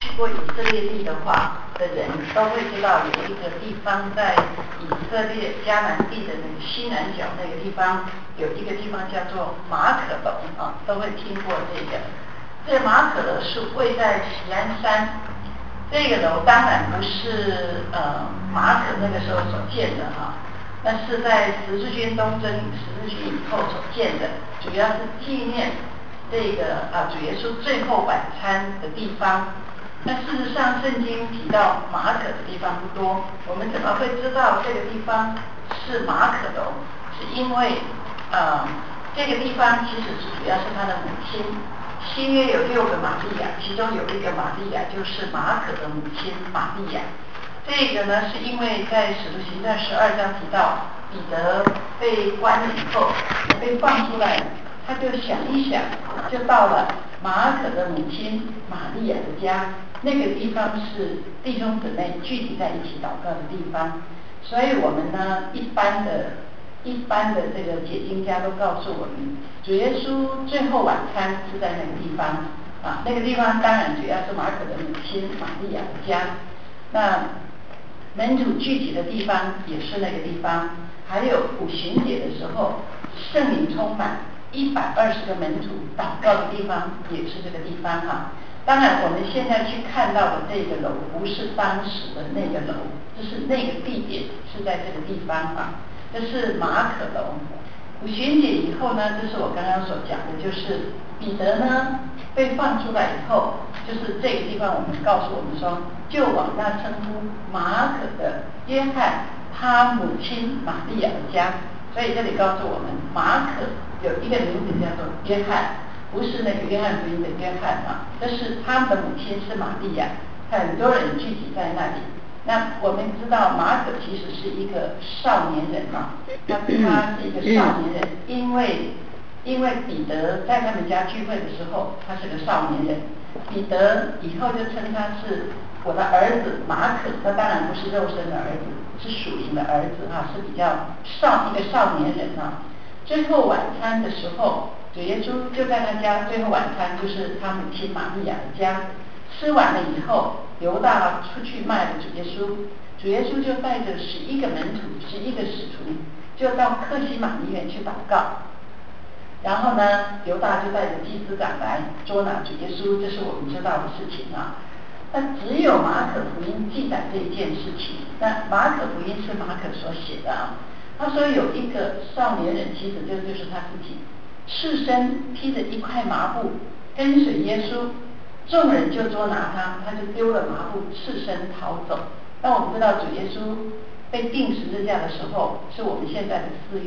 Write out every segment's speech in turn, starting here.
去过以色列地的话的人都会知道，有一个地方在以色列迦南地的那个西南角那个地方，有一个地方叫做马可楼啊，都会听过这个。这马可楼是位在锡安山，这个楼当然不是马可那个时候所建的哈，那是在十字军东征、十字军以后所建的，主要是纪念这个主耶稣最后晚餐的地方。那事实上，圣经提到马可的地方不多。我们怎么会知道这个地方是马可楼？是因为这个地方其实是主要是他的母亲。新约有6个玛利亚，其中有一个玛利亚就是马可的母亲玛利亚。这个呢，是因为在使徒行传12章提到彼得被关了以后，被放出来，他就想一想，就到了马可的母亲玛利亚的家。那个地方是弟兄姊妹聚集在一起祷告的地方，所以我们呢，一般的这个解经家都告诉我们，主耶稣最后晚餐是在那个地方啊，那个地方当然主要是马可的母亲玛利亚的家，那门徒聚集的地方也是那个地方，还有五旬节的时候，圣灵充满120个门徒祷告的地方也是这个地方哈。当然，我们现在去看到的这个楼不是当时的那个楼，就是那个地点是在这个地方啊。这是马可楼。五旬节以后呢，这是我刚刚所讲的，就是彼得呢被放出来以后，就是这个地方我们告诉我们说，就往那称呼马可的约翰他母亲玛利亚的家。所以这里告诉我们，马可有一个名字叫做约翰。不是那个约翰福音的约翰啊，这是他们的母亲是玛利亚，很多人聚集在那里。那我们知道马可其实是一个少年人啊，他是一个少年人，因为彼得在他们家聚会的时候，他是个少年人，彼得以后就称他是我的儿子马可，那当然不是肉身的儿子，是属灵的儿子啊，是比较一个少年人啊。最后晚餐的时候，主耶稣就在他家，最后晚餐就是他母亲玛利亚的家。吃完了以后，犹大出去卖了主耶稣，主耶稣就带着11个门徒、11个使徒，就到客西马尼园去祷告。然后呢，犹大就带着祭司长来捉拿主耶稣，这是我们知道的事情啊。那只有马可福音记载这一件事情。那马可福音是马可所写的啊。他说有一个少年人，其实就是他自己，赤身披着一块麻布跟随耶稣，众人就捉拿他，他就丢了麻布，赤身逃走。那我们知道主耶稣被钉十字架的时候，是我们现在的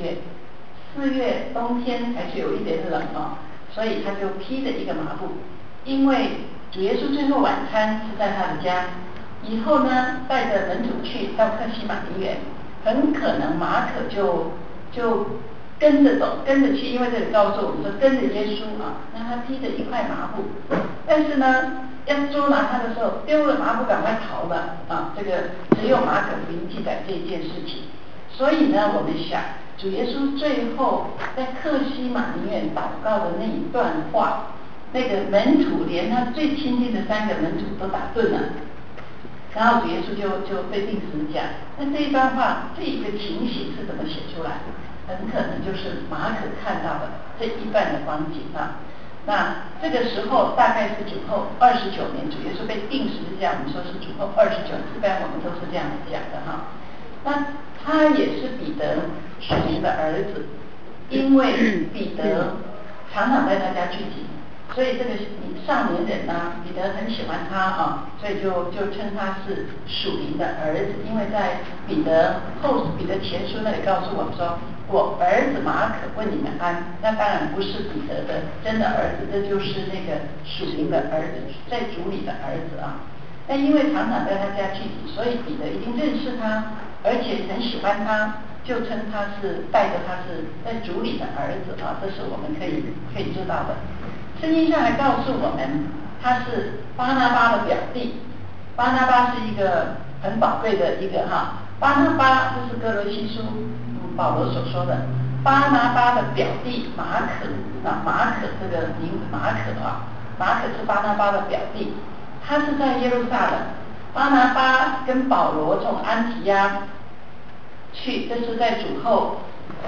4月冬天还是有一点冷啊，所以他就披着一个麻布，因为主耶稣最后晚餐是在他的家，以后呢带着门徒去到客西马尼园，很可能马可就跟着走，跟着去，因为这里告诉我们说跟着耶稣啊，那他披着一块麻布，但是呢要捉拿他的时候丢了麻布，赶快逃了啊！这个只有马可福音记载这件事情，所以呢，我们想主耶稣最后在客西马尼园祷告的那一段话，那个门徒连他最亲近的3个门徒都打盹了，然后主耶稣就被钉十字架。那这一段话，这一个情形是怎么写出来的？很可能就是马可看到的这一段的光景啊。那这个时候大概是主后29年，主耶稣被钉十字架，我们说是主后29年，一般我们都是这样讲的哈。那他也是彼得属灵的儿子，因为彼得常常在他家聚集，所以这个少年人呢，彼得很喜欢他啊，所以就称他是属灵的儿子。因为在彼得前书那里告诉我们说，我儿子马可问你们安，那当然不是彼得的真的儿子，这就是那个属灵的儿子，在主里的儿子啊。那因为常常在他家聚集，所以彼得一定认识他，而且很喜欢他，就称他是带着他是在主里的儿子啊，这是我们可以知道的。圣经上还告诉我们，他是巴拿巴的表弟。巴拿巴是一个很宝贵的一个哈，巴拿巴这是哥罗西书保罗所说的，巴拿巴的表弟马可啊，马可这个名字马可啊，马可是巴拿巴的表弟， 他是在耶路撒冷，巴拿巴跟保罗从安提阿去，这是在主后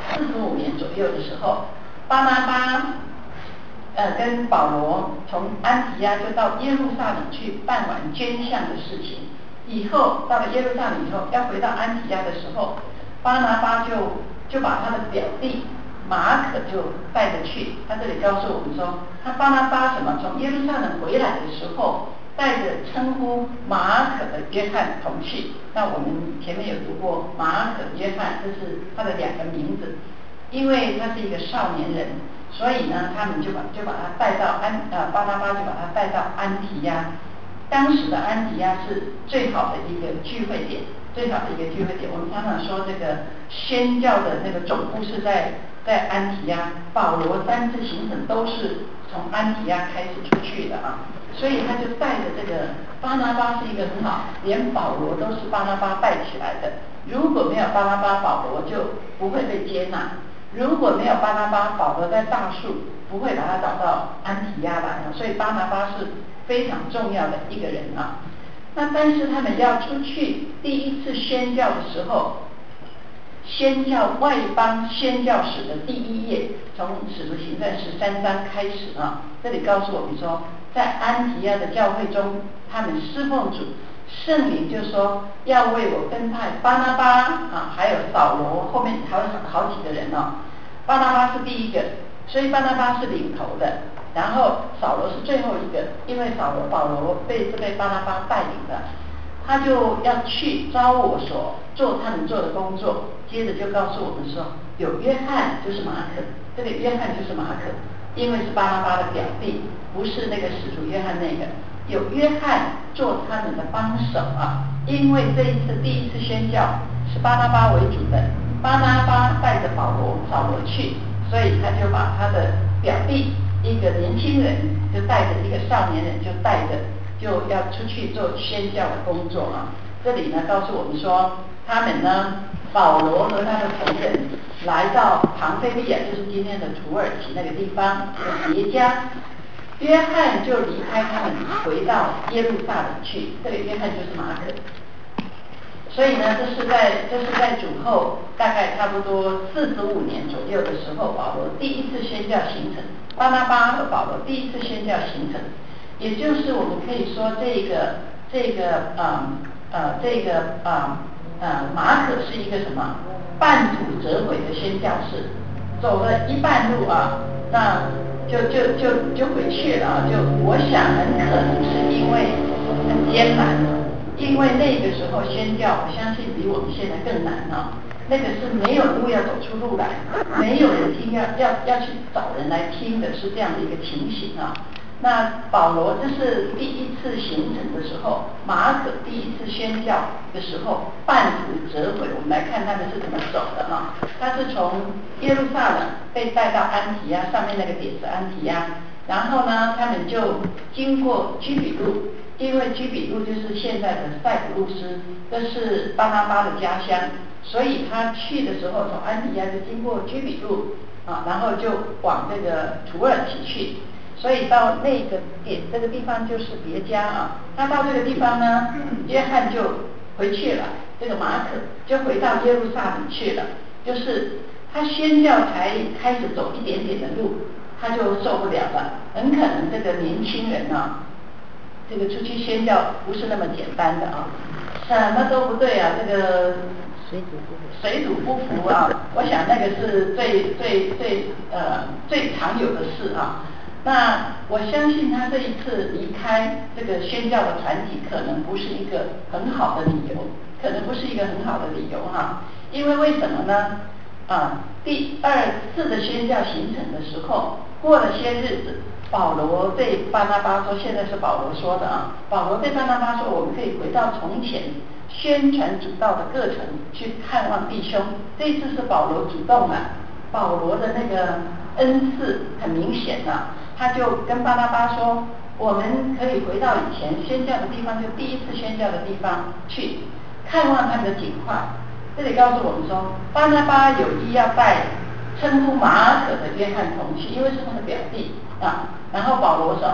45年左右的时候，巴拿巴跟保罗从安提阿就到耶路撒冷去办完捐项的事情，以后到了耶路撒冷以后，要回到安提阿的时候，巴拿巴就把他的表弟马可就带着去。他这里告诉我们说，他巴拿巴什么从耶路撒冷回来的时候，带着称呼马可的约翰同去。那我们前面有读过马可约翰，这是他的两个名字，因为他是一个少年人，所以呢，他们就把他带到巴拿巴就把他带到安提阿。当时的安提阿是最好的一个聚会点，最好的一个聚会点。我们常常说这个宣教的那个总部是在安提阿，保罗3次行程都是从安提阿开始出去的啊，所以他就带着这个巴拿巴是一个很好，连保罗都是巴拿巴带起来的。如果没有巴拿巴，保罗就不会被接纳；如果没有巴拿巴，保罗在大树不会把他找到安提阿来啊。所以巴拿巴是非常重要的一个人啊。那但是他们要出去第一次宣教的时候，宣教外邦宣教史的第1页，从使徒行传13章开始啊。这里告诉我们说，在安提阿的教会中，他们侍奉主，圣灵就说要为我分派巴拿巴啊，还有扫罗，后面还有好几个人哦。巴拿巴是第一个，所以巴拿巴是领头的，然后扫罗是最后一个，因为保罗被巴拿巴带领的，他就要去招我所做他们做的工作。接着就告诉我们说，有约翰就是马可，这个约翰就是马可，因为是巴拿巴的表弟，不是那个使徒约翰那个。有约翰做他们的帮手啊，因为这一次第一次宣教是巴拿巴为主的，巴拿巴带着扫罗去，所以他就把他的表弟一个年轻人就带着一个少年人就带着就要出去做宣教的工作啊。这里呢告诉我们说，他们呢保罗和他的同人来到庞菲利亚，就是今天的土耳其那个地方的别家。约翰就离开他们，回到耶路撒冷去。这个约翰就是马可。所以呢，这是在主后大概差不多45年左右的时候，保罗第一次宣教行程，巴拿巴和保罗第一次宣教行程，也就是我们可以说马可是一个什么半途折回的宣教士，走了一半路啊，那就回去了啊。就我想很可能是因为很艰难，因为那个时候宣教，我相信比我们现在更难啊。那个是没有路要走出路来，没有人听，要去找人来听的，是这样的一个情形啊。那保罗这是第一次行程的时候，马可第一次宣教的时候，半途折回。我们来看他们是怎么走的啊。他是从耶路撒冷被带到安提阿，上面那个点是安提阿，然后呢，他们就经过居比路，因为居比路就是现在的塞浦路斯，这是巴拿巴的家乡，所以他去的时候从安提阿就经过居比路啊，然后就往这个土耳其去。所以到那个点，这个地方就是别家啊。他到这个地方呢，约翰就回去了，这个马可就回到耶路撒冷去了。就是他宣教才开始走一点点的路，他就受不了了。很可能这个年轻人啊，这个出去宣教不是那么简单的啊，什么都不对啊，这个水土不服啊。我想那个是最常有的事啊。那我相信他这一次离开这个宣教的团体，可能不是一个很好的理由，可能不是一个很好的理由哈。因为什么呢？第2次的宣教行程的时候，过了些日子，保罗对巴拿巴说，现在是保罗说的啊。保罗对巴拿巴说，我们可以回到从前宣传主道的各城去看望弟兄。这次是保罗主动的，保罗的那个恩赐很明显的。他就跟巴拿巴说，我们可以回到以前宣教的地方，就第一次宣教的地方去看望他们的景况。这里告诉我们说，巴拿巴有意要带称呼马可的约翰同去，因为是他的表弟啊。然后保罗说，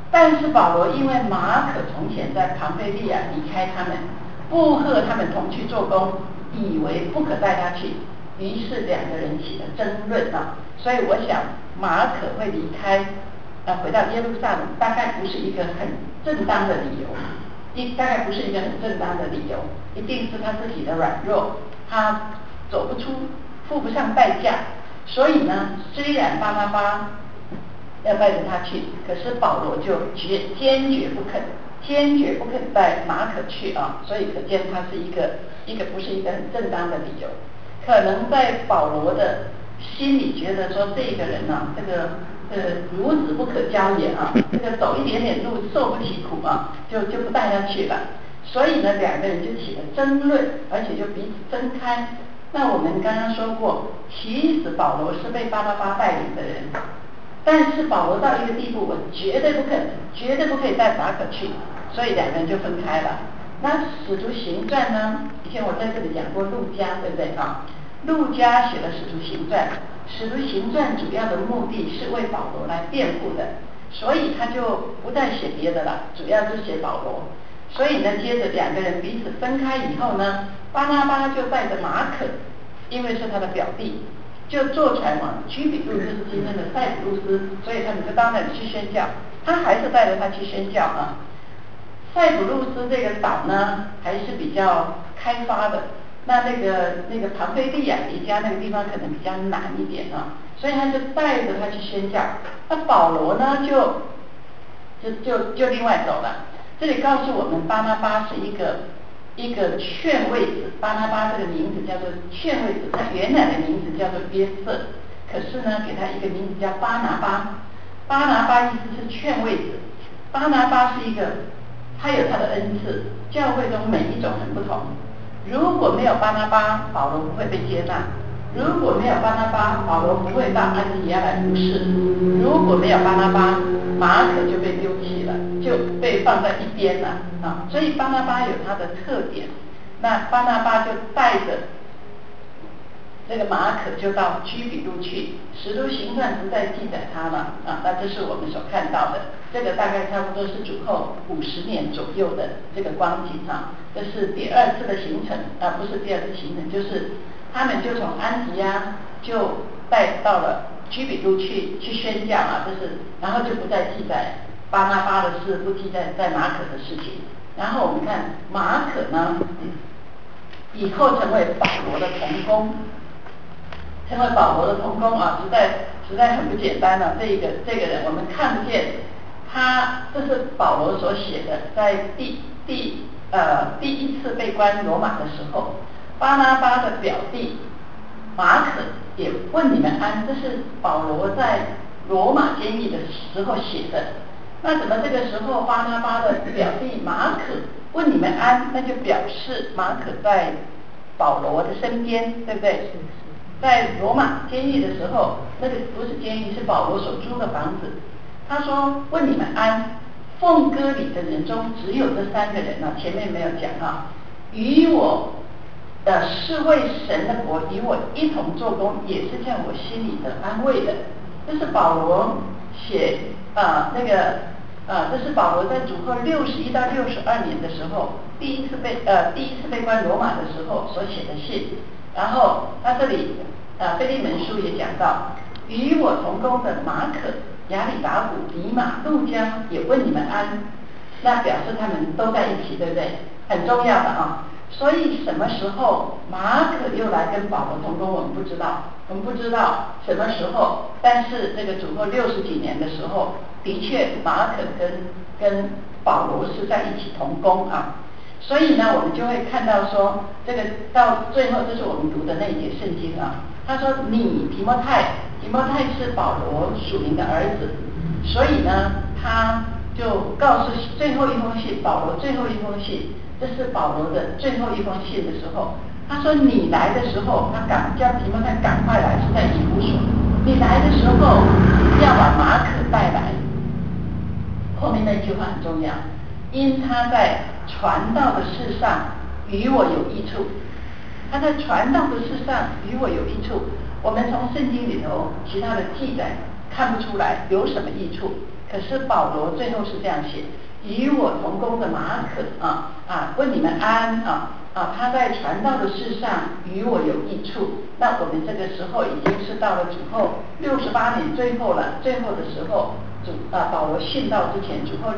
但是保罗因为马可从前在庞菲利亚离开他们，不和他们同去做工，以为不可带他去，于是两个人起了争论啊。所以我想马可会离开回到耶路撒冷，大概不是一个很正当的理由，大概不是一个很正当的理由，一定是他自己的软弱，他走不出，付不上代价。所以呢，虽然巴拿巴要带着他去，可是保罗就坚决不肯带马可去啊。所以可见他是一个不是一个很正当的理由。可能在保罗的心里觉得说，这个人啊，这个孺子不可教也啊，这个走一点点路受不起苦啊，就不带他去了。所以呢，两个人就起了争论，而且就彼此分开。那我们刚刚说过，其实保罗是被巴拿巴带领的人，但是保罗到一个地步，我绝对不可以带马可去，所以两个人就分开了。那使徒行传呢？以前我在这里讲过路加，对不对啊？路加写了使徒行传，使徒行传主要的目的是为保罗来辩护的，所以他就不再写别的了，主要是写保罗。所以呢，接着两个人彼此分开以后呢，巴拿巴就带着马可，因为是他的表弟，就坐船往居比路，就是今天的塞浦路斯，所以他们就到那里去宣教。他还是带着他去宣教啊。塞浦路斯这个岛呢，还是比较开发的。那个庞菲利亚离家那个地方可能比较难一点啊，所以他就带着他去宣教。那保罗呢，就另外走了。这里告诉我们，巴拿巴是一个劝慰子。巴拿巴这个名字叫做劝慰子，他原来的名字叫做约瑟，可是呢，给他一个名字叫巴拿巴。巴拿巴意思是劝慰子。巴拿巴是一个，他有他的恩赐，教会中每一种人不同。如果没有巴拿巴，保罗不会被接纳；如果没有巴拿巴，保罗不会到安提亚来服侍；如果没有巴拿巴，马可就被丢弃了，就被放在一边了啊。所以巴拿巴有他的特点，那巴拿巴就带着这个马可就到居比路去，使徒行传不再记载他了啊。那这是我们所看到的，这个大概差不多是主后50年左右的这个光景啊。这是第二次的行程啊，不是第二次行程，就是他们就从安提阿就带到了居比路去宣教啊。这是然后就不再记载巴拿巴的事，不记载在马可的事情。然后我们看马可呢，以后成为保罗的同工。成为保罗的同工啊，实在很不简单了。这个人，我们看不见他，这是保罗所写的，在第一次被关罗马的时候，巴拿巴的表弟马可也问你们安，这是保罗在罗马监狱的时候写的。那怎么这个时候巴拿巴的表弟马可问你们安，那就表示马可在保罗的身边，对不对？在罗马监狱的时候，那个不是监狱，是保罗所租的房子。他说问你们安，奉歌里的人中只有这3个人啊，前面没有讲啊。与我是为神的国与我一同做工，也是叫我心里的安慰的。这是保罗写这是保罗在主后61到62年的时候，第一次被关罗马的时候所写的信。然后他这里腓利门书也讲到，与我同工的马可、亚里达古、迪马、路加也问你们安，那表示他们都在一起，对不对？很重要的啊。所以什么时候马可又来跟保罗同工，我们不知道什么时候。但是这个主后60几年的时候，的确马可跟保罗是在一起同工啊。所以呢，我们就会看到说，这个到最后，这是我们读的那一节圣经啊。他说你提摩太是保罗属灵的儿子，所以呢，他就告诉最后一封信，保罗最后一封信，这是保罗的最后一封信的时候，他说你来的时候，他叫提摩太赶快来，是在以弗所。你来的时候要把马可带来。后面那句话很重要，因他在传道的事上与我有益处。他在传道的事上与我有益处。我们从圣经里头其他的记载看不出来有什么益处， 可是保罗最后是这样写：与我同工的马可问你们安他在传道的事上与我有益处。那我们这个时候已经是到了主后68年最后了，最后的时候保罗信道之前，主后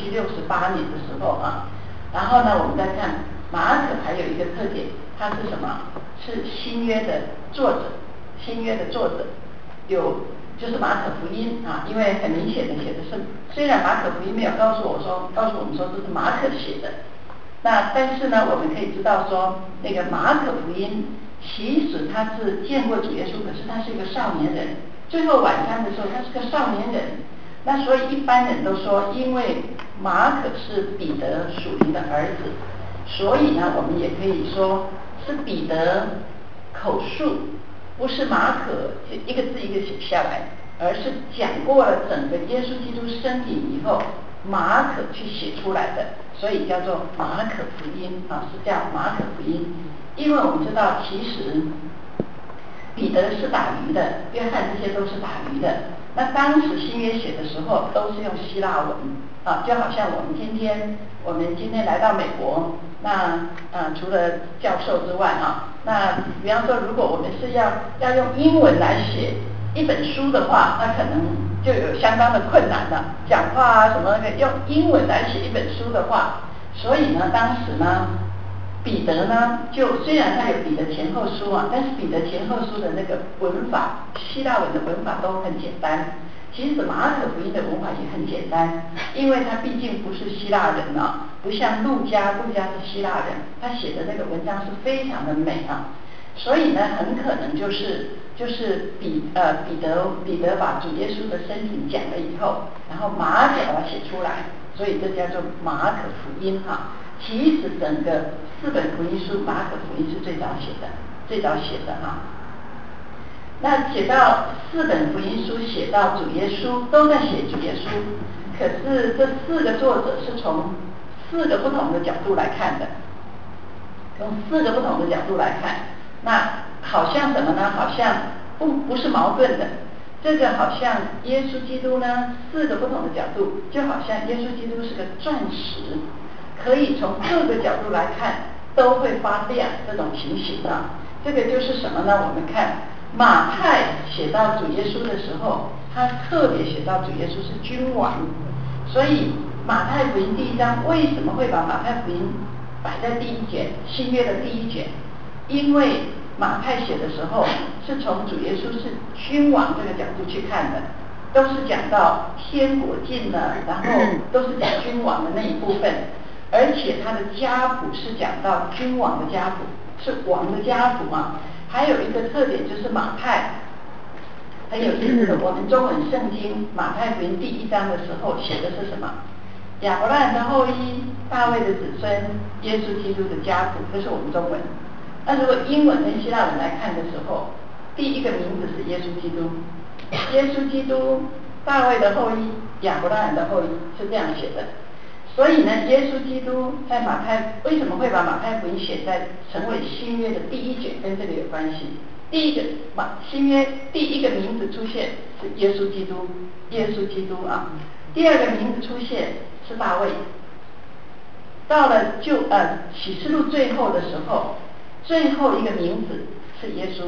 67、68年的时候然后呢，我们再看马可还有一个特点，他是什么？是新约的作者，新约的作者就是马可福音因为很明显的写的是，虽然马可福音没有告诉我们说这是马可写的，但是呢，我们可以知道说，那个马可福音其实他是见过主耶稣，可是他是一个少年人，最后晚餐的时候他是个少年人。那所以一般人都说，因为马可是彼得属灵的儿子，所以呢，我们也可以说是彼得口述，不是马可一个字一个写下来，而是讲过了整个耶稣基督生平以后，马可去写出来的，所以叫做马可福音是叫马可福音。因为我们知道，其实彼得是打鱼的，约翰这些都是打鱼的。那当时新约写的时候都是用希腊文就好像我们今天来到美国，那除了教授之外那比方说如果我们是要用英文来写一本书的话，那可能就有相当的困难了，讲话什么用英文来写一本书的话，所以呢，当时呢，彼得呢，虽然他有彼得前后书但是彼得前后书的那个文法，希腊文的文法都很简单。其实马可福音的文法也很简单，因为他毕竟不是希腊人不像路加是希腊人，他写的那个文章是非常的美所以呢，很可能就是彼得把主耶稣的生平讲了以后，然后马可把它写出来，所以这叫做马可福音其实整个4本福音书，马可福音是最早写的那写到4本福音书，写到主耶稣，都在写主耶稣，可是这4个作者是从4个不同的角度来看的，从4个不同的角度来看，那好像什么呢？好像不是矛盾的。这个好像耶稣基督呢，4个不同的角度，就好像耶稣基督是个钻石，可以从各个角度来看都会发亮，这种情形这个就是什么呢？我们看马太写到主耶稣的时候，他特别写到主耶稣是君王，所以马太福音第1章为什么会把马太福音摆在第1卷，新约的第1卷？因为马太写的时候是从主耶稣是君王这个角度去看的，都是讲到天国近了，然后都是讲君王的那一部分，而且他的家谱是讲到君王的家谱，是王的家谱还有一个特点就是马太很有意思的，我们中文圣经马太福音第1章的时候写的是什么？亚伯拉罕的后裔，大卫的子孙，耶稣基督的家谱，这是我们中文。那如果英文跟希腊文来看的时候，第一个名字是耶稣基督，耶稣基督，大卫的后裔，亚伯拉罕的后裔，是这样写的。所以呢，耶稣基督在为什么会把马太福音写在成为新约的第1卷，跟这个有关系。第一个新约第一个名字出现是耶稣基督，第二个名字出现是大卫。到了启示录最后的时候，最后一个名字是耶稣。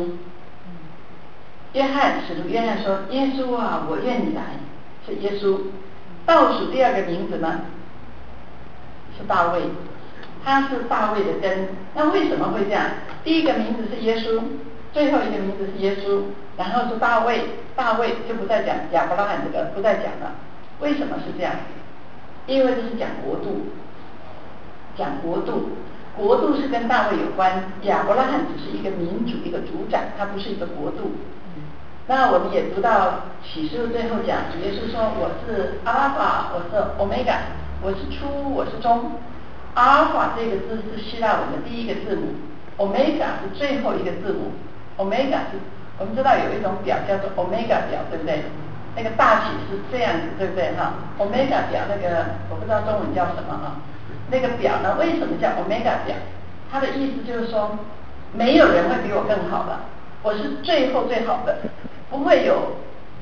使徒约翰说：“耶稣啊，我愿你来。”是耶稣。倒数第2个名字呢是大卫，他是大卫的根。那为什么会这样？第一个名字是耶稣，最后一个名字是耶稣，然后是大卫，大卫就不再讲亚伯拉罕这个不再讲了。为什么是这样？因为这是讲国度，国度是跟大卫有关，亚伯拉罕只是一个民主，一个主宰，它不是一个国度。那我们也读到启示录最后讲，主耶稣说：“我是阿拉法，我是欧米伽，我是初，我是终。”阿拉法这个字是希腊文的第1个字母，欧米伽是最后一个字母。欧米伽是我们知道有一种表叫做欧米伽表，对不对？那个大写是这样子，对不对欧米伽表那个我不知道中文叫什么那个表呢，为什么叫欧米伽表？它的意思就是说，没有人会比我更好的，我是最后最好的，不会有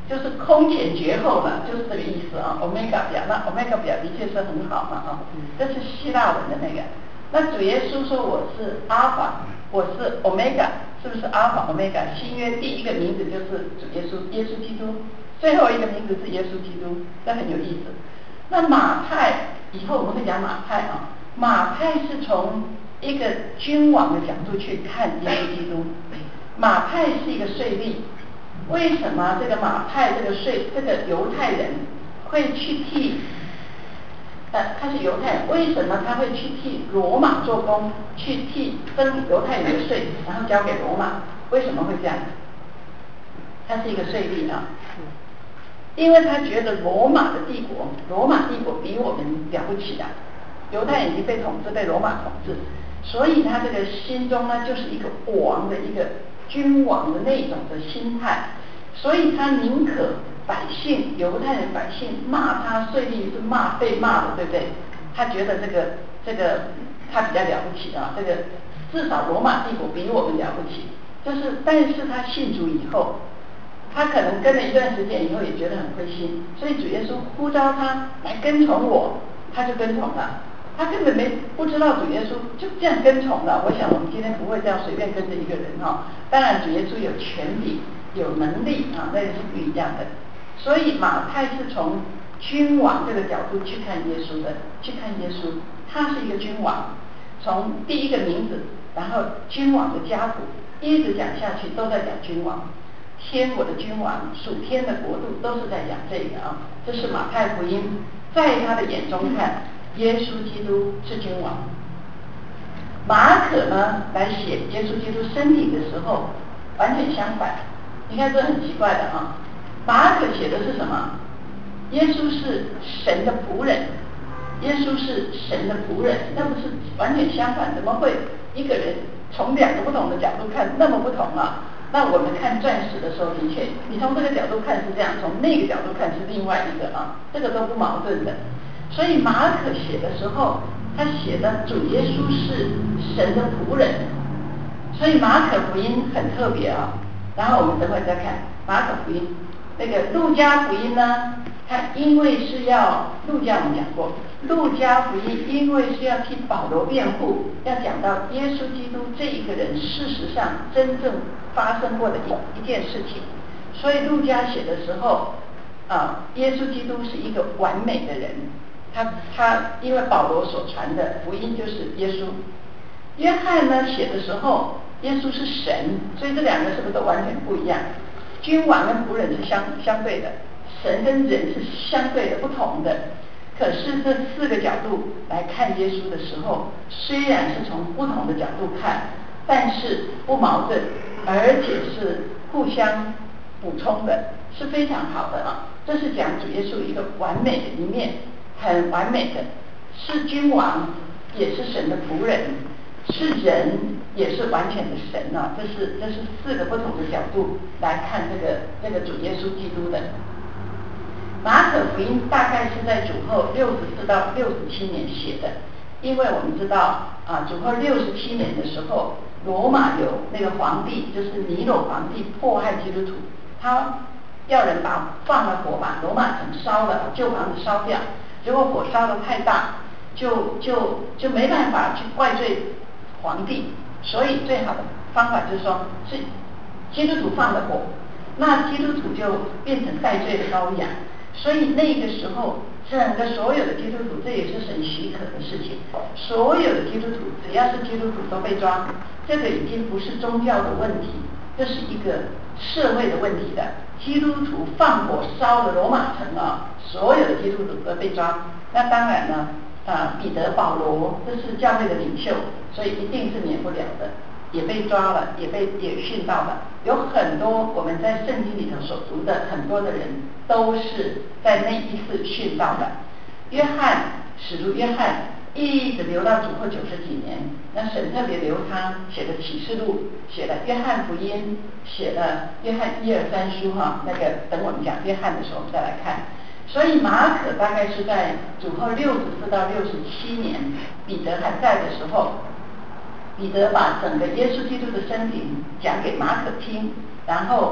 就是空前绝后了，就是这个意思啊。omega 表，那 omega 表的确是很好嘛啊，这是希腊文的那个。那主耶稣说我是阿尔法，我是 omega， 是不是阿尔法 omega？ 新约第一个名字就是主耶稣，耶稣基督，最后一个名字是耶稣基督，这很有意思。那马太以后我们会讲马太啊，马太是从一个君王的角度去看耶稣基督。马太是一个税吏，为什么这个马太这个犹太人会去替？他是犹太人，为什么他会去替罗马做工，去替征犹太人的税，然后交给罗马？为什么会这样？他是一个税吏啊，因为他觉得罗马帝国比我们了不起的，犹太人已经被统治，被罗马统治，所以他这个心中呢，就是一个王的一个君王的那种的心态，所以他宁可百姓犹太人百姓骂他税吏是被骂的，对不对？他觉得这个他比较了不起啊，这个至少罗马帝国比我们了不起，但是他信主以后。他可能跟了一段时间以后也觉得很灰心，所以主耶稣呼召他来跟从我，他就跟从了。他根本不知道主耶稣就这样跟从了。我想我们今天不会这样随便跟着一个人哈。当然主耶稣有权柄、有能力啊，那个是不一样的。所以马太是从君王这个角度去看耶稣的，去看耶稣，他是一个君王，从第一个名字，然后君王的家谱一直讲下去，都在讲君王。天国的君王，属天的国度，都是在讲这个啊。这是马太福音，在他的眼中看，耶稣基督是君王。马可呢，来写耶稣基督生平的时候，完全相反。你看这很奇怪的啊。马可写的是什么？耶稣是神的仆人，耶稣是神的仆人，那不是完全相反？怎么会一个人从两个不同的角度看那么不同啊？那我们看钻石的时候，的确，你从这个角度看是这样，从那个角度看是另外一个啊，这个都不矛盾的。所以马可写的时候，他写的主耶稣是神的仆人，所以马可福音很特别啊。然后我们等会再看马可福音，那个路加福音呢，它因为是要路加我们讲过，路加福音因为是要替保罗辩护，要讲到耶稣基督这一个人事实上真正发生过的一件事情，所以路加写的时候耶稣基督是一个完美的人，他因为保罗所传的福音就是耶稣。约翰呢写的时候，耶稣是神，所以这两个是不是都完全不一样？君王跟仆人是相对的，神跟人是相对的不同的。可是这四个角度来看耶稣的时候，虽然是从不同的角度看，但是不矛盾，而且是互相补充的，是非常好的啊。这是讲主耶稣一个完美的一面，很完美的，是君王，也是神的仆人，是人，也是完全的神啊。这是四个不同的角度来看这个主耶稣基督的。马可福音大概是在主后64到67年写的，因为我们知道主后67年的时候，罗马有那个皇帝，就是尼罗皇帝迫害基督徒，他要人放了火把罗马城烧了，旧房子烧掉，结果火烧得太大，就没办法去怪罪皇帝，所以最好的方法就是说是基督徒放的火，那基督徒就变成代罪的羔羊。所以那个时候，整个所有的基督徒，这也是神许可的事情。所有的基督徒，只要是基督徒都被抓，这个已经不是宗教的问题，这是一个社会的问题的。基督徒放火烧了罗马城啊，所有的基督徒都被抓。那当然呢，彼得、保罗这是教会的领袖，所以一定是免不了的。也被抓了，也殉道了。有很多我们在圣经里头所读的很多的人，都是在那一次殉道的。约翰，使徒约翰一直留到主后90几年，那神特别留他写的启示录，写了约翰福音，写了约翰1、2、3书哈。那个等我们讲约翰的时候，我们再来看。所以马可大概是在主后64到67年，彼得还在的时候。彼得把整个耶稣基督的生平讲给马可听，然后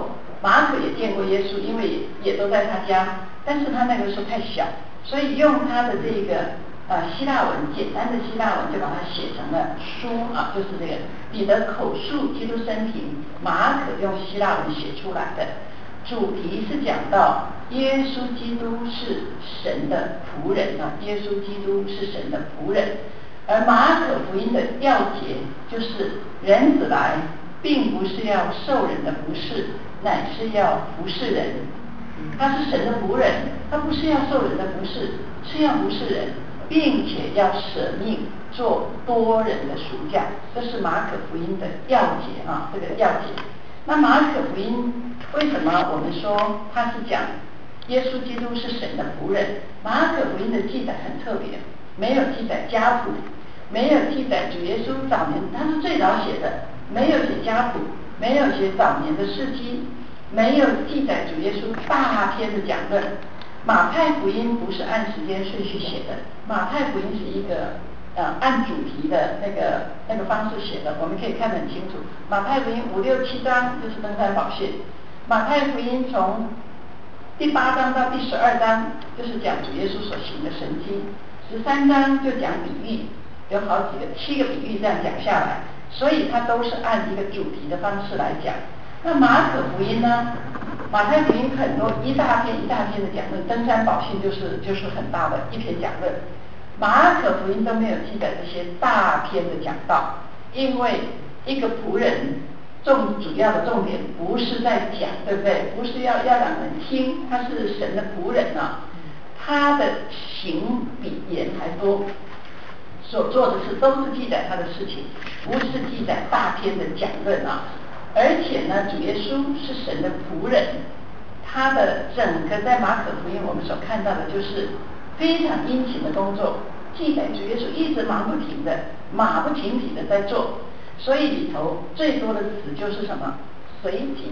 马可也见过耶稣，因为也都在他家，但是他那个时候太小，所以用他的这个希腊文，简单的希腊文就把它写成了书啊，就是这个彼得口述基督生平，马可用希腊文写出来的。主题是讲到耶稣基督是神的仆人啊，耶稣基督是神的仆人。而马可福音的要节就是人子来，并不是要受人的服侍，乃是要服侍人。他是神的仆人，他不是要受人的服侍，是要服侍人，并且要舍命做多人的赎价。这是马可福音的要节啊，这个要节。那马可福音为什么我们说他是讲耶稣基督是神的仆人？马可福音的记载很特别，没有记载家谱，没有记载主耶稣早年，他是最早写的，没有写家谱，没有写早年的事迹，没有记载主耶稣大篇的讲论。马太福音不是按时间顺序写的，马太福音是一个按主题的那个方式写的，我们可以看得很清楚。马太福音5、6、7章就是登山宝训，马太福音从第8章到第12章就是讲主耶稣所行的神迹，13章就讲比喻，有好几个7个比喻这样讲下来，所以它都是按一个主题的方式来讲。那马可福音呢？马太福音很多一大篇一大篇的讲论，登山宝训就是很大的一篇讲论。马可福音都没有记载这些大篇的讲道，因为一个仆人主要的重点不是在讲，对不对？不是要让人听，他是神的仆人啊，他的行比言还多，所做的事都是记载他的事情，不是记载大篇的讲论啊。而且呢，主耶稣是神的仆人，他的整个在马可福音我们所看到的就是非常殷勤的工作，记载主耶稣一直忙不停的、马不停蹄的在做，所以里头最多的词就是什么？随即，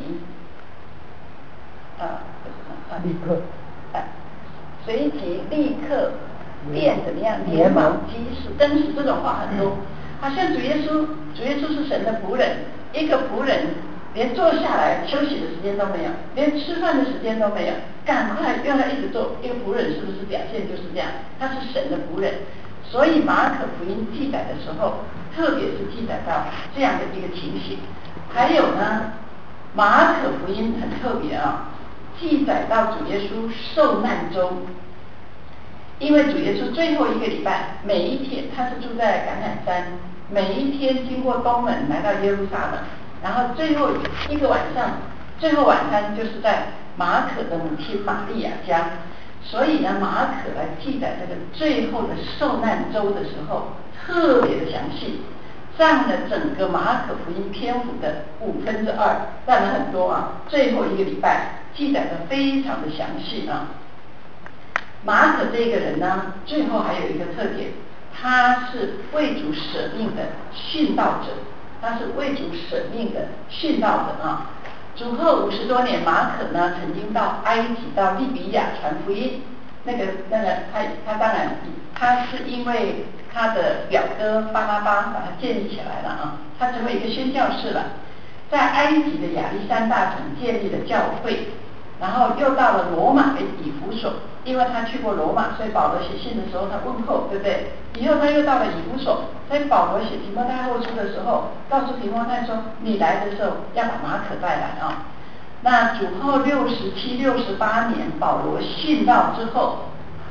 立刻， 随即立刻变怎么样？年卯鸡是登时，这种话很多。好像主耶稣是神的仆人，一个仆人连坐下来休息的时间都没有，连吃饭的时间都没有，赶快让他一直做。一个仆人是不是表现就是这样？他是神的仆人，所以马可福音记载的时候，特别是记载到这样的一个情形。还有呢，马可福音很特别啊，记载到主耶稣受难周。因为主耶稣最后一个礼拜，每一天他是住在橄榄山，每一天经过东门来到耶路撒冷，然后最后一个晚上，最后晚餐就是在马可的母亲玛利亚家，所以呢，马可来记载这个最后的受难周的时候，特别的详细，占了整个马可福音篇幅的2/5，占了很多啊。最后一个礼拜记载的非常的详细啊。马可这个人呢，最后还有一个特点，他是为主舍命的殉道者，他是为主舍命的殉道者啊。主后50多年，马可呢曾经到埃及、到利比亚传福音。他当然他是因为他的表哥巴拿巴把他建立起来了啊，他成为一个宣教士了，在埃及的亚历山大城建立了教会。然后又到了罗马跟以弗所，因为他去过罗马，所以保罗写信的时候他问候，对不对？以后他又到了以弗所，所以保罗写提摩太后书的时候，告诉提摩太说，你来的时候要把马可带来啊。那主后67、68年，保罗殉道之后，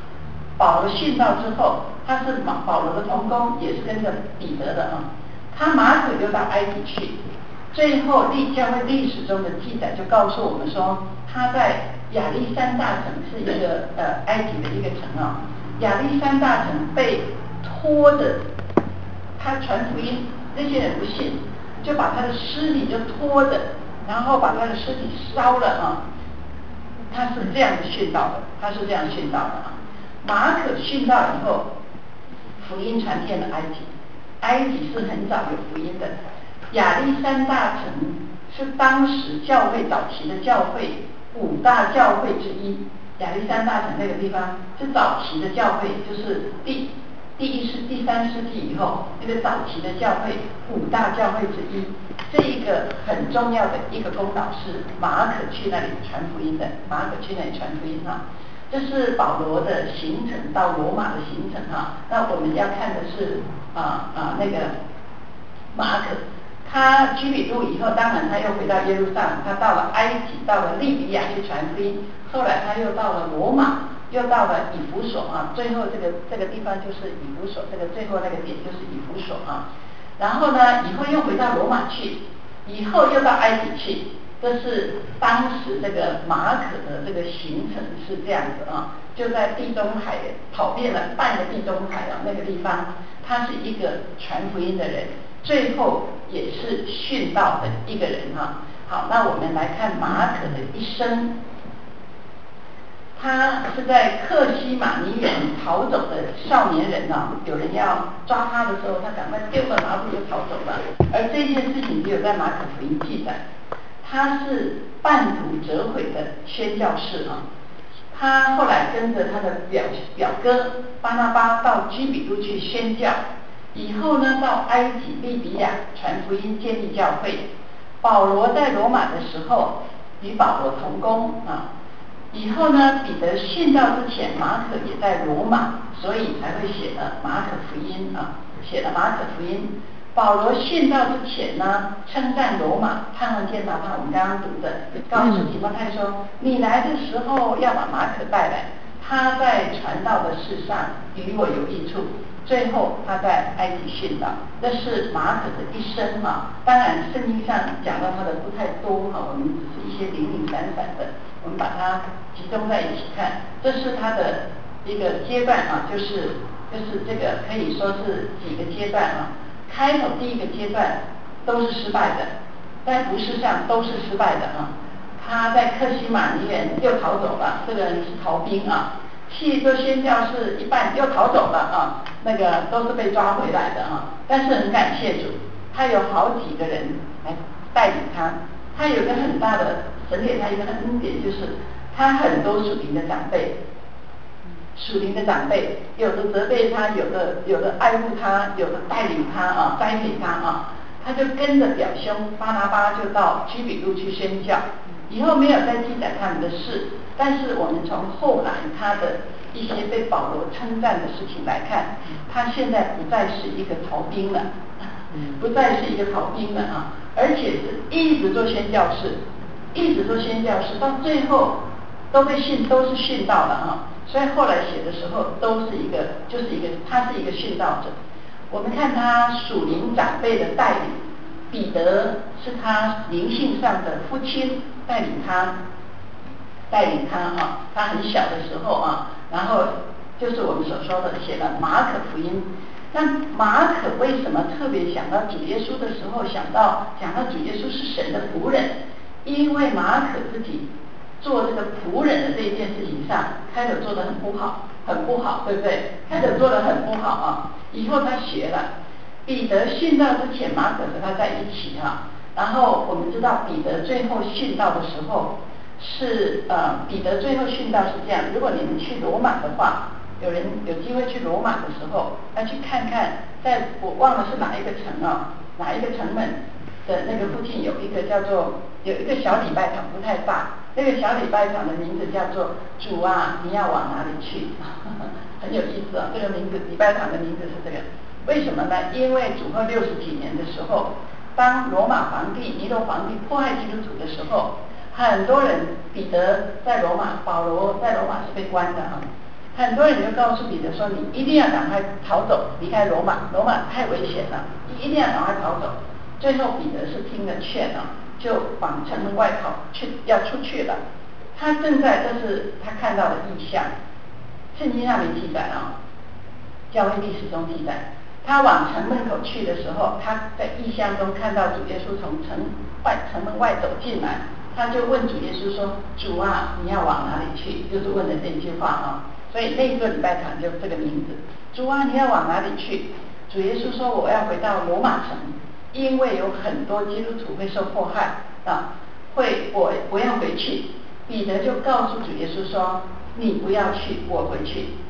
他是保罗的同工，也是跟着彼得的啊。他马可又到埃及去。最后教会历史中的记载就告诉我们说，他在亚历山大城是一个埃及的一个城啊，亚历山大城被拖着，他传福音，那些人不信，就把他的尸体就拖着，然后把他的尸体烧了啊。他是这样子殉道的，啊。马可殉道以后，福音传遍了埃及，埃及是很早有福音的。亚历山大城是当时教会早期的教会5大教会之一，亚历山大城那个地方是早期的教会，就是第3世纪以后，那个早期的教会5大教会之一，这一个很重要的一个公岛是马可去那里传福音的，马可去那里传福音哈。这是保罗的行程到罗马的行程哈。那我们要看的是那个马可，他居比路以后，当然他又回到耶路撒冷，他到了埃及，到了利比亚去传福音，后来他又到了罗马。又到了以弗所啊，最后这个地方就是以弗所，这个最后那个点就是以弗所啊。然后呢，以后又回到罗马去，以后又到埃及去。这是当时这个马可的这个行程是这样子啊，就在地中海跑遍了半个地中海啊那个地方，他是一个传福音的人，最后也是殉道的一个人啊。好，那我们来看马可的一生。他是在克西马尼园逃走的少年人啊，有人要抓他的时候，他赶快丢了麻布就逃走了。而这件事情只有在马可福音记载。他是半途折毁的宣教士啊，他后来跟着他的表哥巴拿巴到居比路去宣教，以后呢到埃及利比亚传福音建立教会。保罗在罗马的时候与保罗同工啊。以后呢，彼得殉道之前，马可也在罗马，所以才会写了马可福音啊，写了马可福音。保罗殉道之前呢，称赞罗马，盼望见到他。我们刚刚读的，告诉提摩太说，你来的时候要把马可带来，他在传道的事上与我有益处。最后他在埃及殉道，这是马可的一生啊。当然圣经上讲到他的不太多哈，我们只是一些零零散散的，我们把它集中在一起看。这是他的一个阶段啊，就是这个可以说是几个阶段啊。开头第一个阶段都是失败的，在服事上都是失败的啊。他在克西马尼园又逃走了，这个人是逃兵啊。去做宣教士一半又逃走了啊，那个都是被抓回来的啊。但是很感谢主，他有好几个人来带领他。他有个很大的神给他一个恩典，就是他很多属灵的长辈，属灵的长辈有的责备他，有的爱护他，有的带领他啊，栽培他啊。他就跟着表兄巴拿巴就到居比路去宣教，以后没有再记载他们的事。但是我们从后来他的一些被保罗称赞的事情来看，他现在不再是一个逃兵了，不再是一个逃兵了啊，而且是一直做宣教士，一直做宣教士，到最后都是殉道了啊。所以后来写的时候都是他是一个殉道者。我们看他属灵长辈的带领，彼得是他灵性上的父亲带领他啊，他很小的时候啊，然后就是我们所说的写了马可福音。那马可为什么特别想到主耶稣的时候讲到主耶稣是神的仆人？因为马可自己做这个仆人的这一件事情上，开始做得很不好，对不对？开始做得很不好啊。以后他学了，彼得殉道之前，马可和他在一起啊。然后我们知道彼得最后殉道的时候是彼得最后殉道是这样。如果你们去罗马的话，有机会去罗马的时候，要去看看，在我忘了是哪一个城啊，哪一个城门的那个附近有一个小礼拜堂，不太大。那个小礼拜堂的名字叫做主啊，你要往哪里去？很有意思啊，这个名字礼拜堂的名字是这个。为什么呢？因为主后60几年的时候，当罗马皇帝尼罗皇帝迫害基督徒的时候，很多人彼得在罗马，保罗在罗马是被关的啊。很多人就告诉彼得说，你一定要赶快逃走，离开罗马，罗马太危险了，你一定要赶快逃走。最后彼得是听了劝啊，就往城门外跑去，要出去了。他正在，这是他看到的异象，圣经上没记载啊，教会历史中记载，他往城门口去的时候，他在异象中看到主耶稣从城门外走进来，他就问主耶稣说，主啊，你要往哪里去？就是问的这句话啊。所以那一个礼拜堂就这个名字，主啊，你要往哪里去？主耶稣说，我要回到罗马城，因为有很多基督徒会受迫害啊，我要回去。彼得就告诉主耶稣说，你不要去，我回去。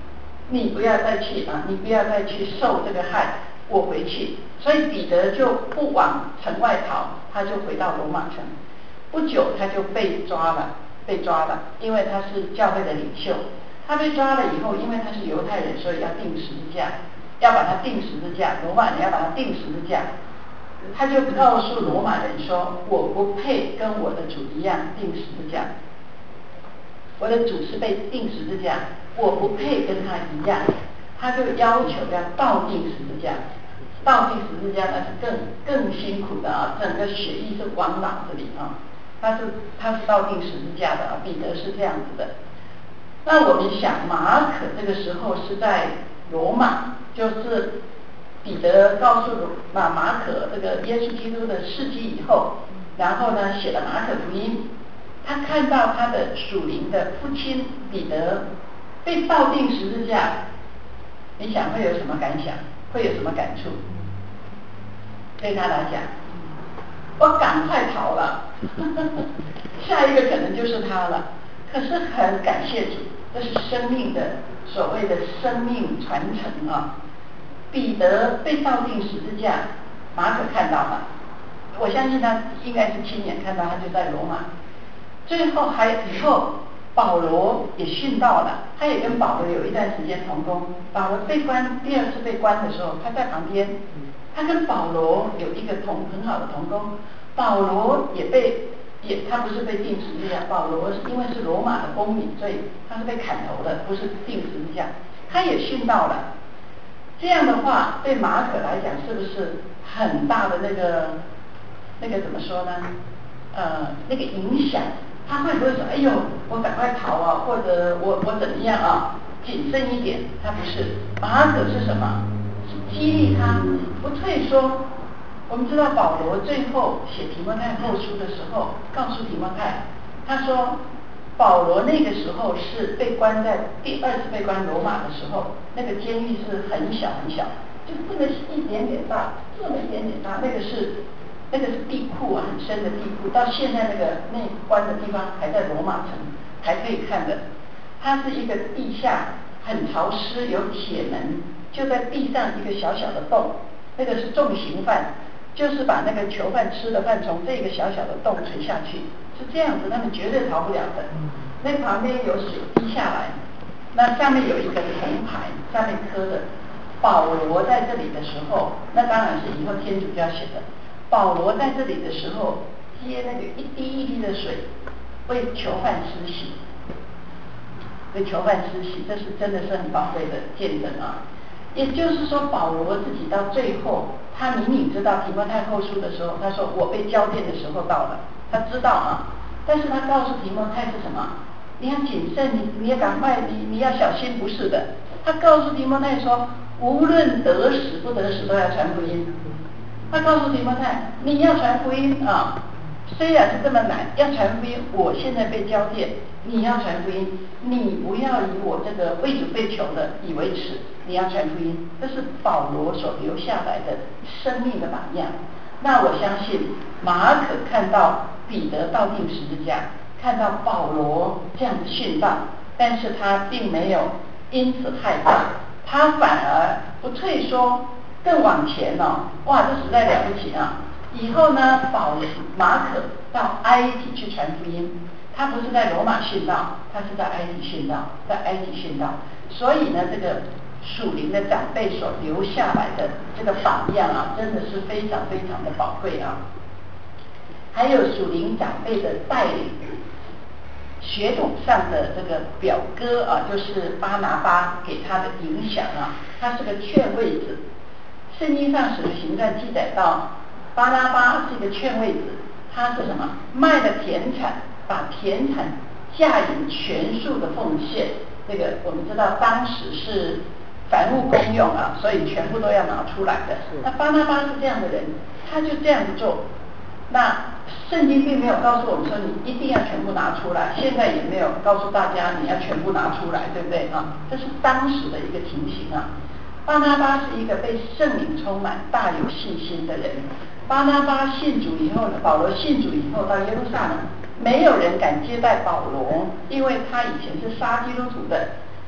你不要再去受这个害，我回去。所以彼得就不往城外逃，他就回到罗马城。不久他就被抓了，因为他是教会的领袖。他被抓了以后，因为他是犹太人，所以要钉十字架，要把他钉十字架，罗马人要把他钉十字架。他就告诉罗马人说，我不配跟我的主一样钉十字架，我的主是被钉十字架，我不配跟他一样。他就要求要倒钉十字架，倒钉十字架那是更辛苦的啊，整个血液是往脑子里啊，他是倒钉十字架的啊，彼得是这样子的。那我们想，马可这个时候是在罗马，就是彼得告诉马可这个耶稣基督的事迹以后，然后呢写了马可福音。他看到他的属灵的父亲彼得被倒钉十字架，你想会有什么感想？会有什么感触？对他来讲，我赶快逃了，下一个可能就是他了。可是很感谢主，这是生命的所谓的生命传承啊。彼得被倒钉十字架，马可看到了，我相信他应该是亲眼看到，他就在罗马。最后以后保罗也殉道了，他也跟保罗有一段时间同工。保罗第二次被关的时候，他在旁边，他跟保罗有一个很好的同工。保罗他不是被钉十字架，保罗因为是罗马的公民，所以他是被砍头的，不是钉十字架。他也殉道了。这样的话，对马可来讲，是不是很大的那个怎么说呢？那个影响，他会不会说，哎呦，我赶快逃啊，或者我怎么样啊，谨慎一点？他不是，马可是什么？是激励他不退缩。我们知道保罗最后写提摩太后书的时候，告诉提摩太，他说保罗那个时候是被关在第二次被关罗马的时候，那个监狱是很小很小，就这么一点点大，这么一点点大，那个是地库啊，很深的地库，到现在那关的地方还在罗马城，还可以看的。它是一个地下很潮湿，有铁门，就在地上一个小小的洞，那个是重刑犯，就是把那个囚犯吃的饭从这个小小的洞垂下去，是这样子，他们绝对逃不了的。那旁边有水滴下来，那上面有一个铜牌，上面刻的保罗在这里的时候，那当然是以后天主教写的。保罗在这里的时候，接那个一滴一滴的水，为囚犯施洗，为囚犯施洗，这是真的是很宝贵的见证啊。也就是说，保罗自己到最后，他明明知道提摩太后书的时候，他说我被交奠的时候到了，他知道啊，但是他告诉提摩太是什么？你要谨慎，你要赶快，你要小心，不是的。他告诉提摩太说，无论得死不得死，都要传福音。他告诉提摩太，你要传福音啊，虽然是这么难，要传福音。我现在被交奠，你要传福音，你不要以我这个为主被囚的以为耻，你要传福音。这是保罗所留下来的生命的榜样。那我相信马可看到彼得倒钉十字架，看到保罗这样子殉道，但是他并没有因此害怕，他反而不退缩，更往前哦。哇，这实在了不起啊！以后呢，马可到埃及去传福音，他不是在罗马殉道，他是在埃及殉道，所以呢，这个属灵的长辈所留下来的这个榜样啊，真的是非常非常的宝贵啊。还有属灵长辈的带领，血统上的这个表哥啊，就是巴拿巴给他的影响啊，他是个劝慰子。圣经上使徒行传记载到，巴拿巴是一个劝慰子，他是什么？卖了田产，把田产价银全数的奉献。这个我们知道当时是凡物公用啊，所以全部都要拿出来的。那巴拿巴是这样的人，他就这样子做。那圣经并没有告诉我们说你一定要全部拿出来，现在也没有告诉大家你要全部拿出来，对不对啊？这是当时的一个情形啊。巴拿巴是一个被圣灵充满、大有信心的人。巴拿巴信主以后呢，保罗信主以后到耶路撒冷，没有人敢接待保罗，因为他以前是杀基督徒的。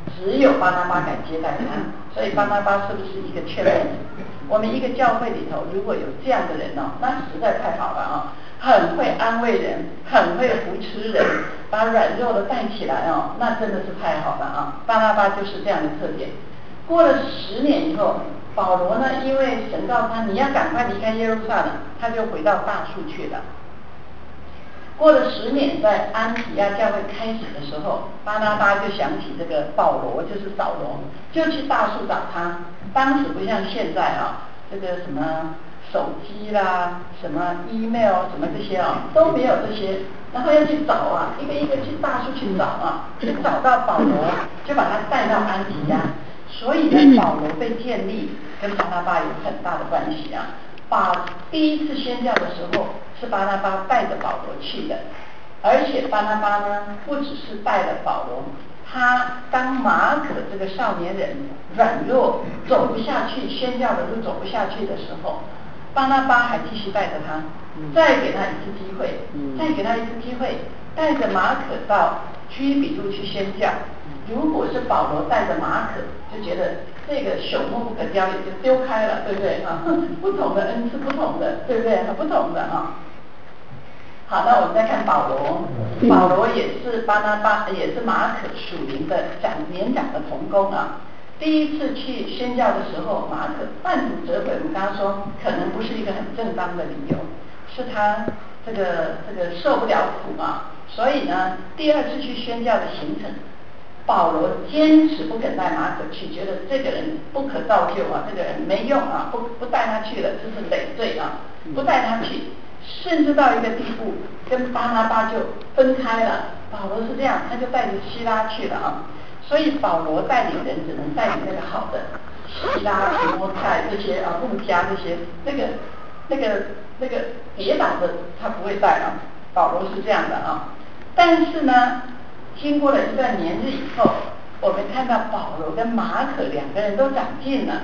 只有巴拿巴敢接待他，所以巴拿巴是不是一个劝慰子？我们一个教会里头如果有这样的人哦，那实在太好了啊，很会安慰人，很会扶持人，把软弱的带起来哦，那真的是太好了啊！巴拿巴就是这样的特点。过了10年以后，保罗呢，因为神告诉他你要赶快离开耶路撒冷，他就回到大树去了。过了10年，在安提亚教会开始的时候，巴拿巴就想起这个保罗，就是扫罗，就去大树找他。当时不像现在啊，这个什么手机啦、什么 email 什么这些啊都没有这些，然后要去找啊，一个一个去大树去找啊，去找到保罗，就把他带到安提亚。所以呢，保罗被建立跟巴拿巴有很大的关系啊。第一次宣教的时候是巴拿巴带着保罗去的，而且巴拿巴呢不只是带了保罗，他当马可这个少年人软弱走不下去，宣教的路走不下去的时候，巴拿巴还继续带着他，再给他一次机会，再给他一次机会，带着马可到居比路去宣教。如果是保罗带着马可，就觉得这个朽木不可雕也就丢开了，对不对啊？不同的恩赐，不同的，对不对？不同的啊。好，那我们再看保罗，保罗也是巴拿巴，也是马可属灵的年长的同工啊。第一次去宣教的时候，马可半途折回，我们刚刚说可能不是一个很正当的理由，是他这个受不了苦啊，所以呢，第2次去宣教的行程，保罗坚持不肯带马可去，觉得这个人不可造就啊，这个人没用啊，不带他去了，这是累赘啊，不带他去，甚至到一个地步，跟巴拿巴就分开了。保罗是这样，他就带着希拉去了啊，所以保罗带领人只能带领那个好的，希拉、提摩太这些啊，路加这些，那个跌倒的他不会带啊，保罗是这样的啊，但是呢。经过了一段年日以后，我们看到保罗跟马可2个人都长进了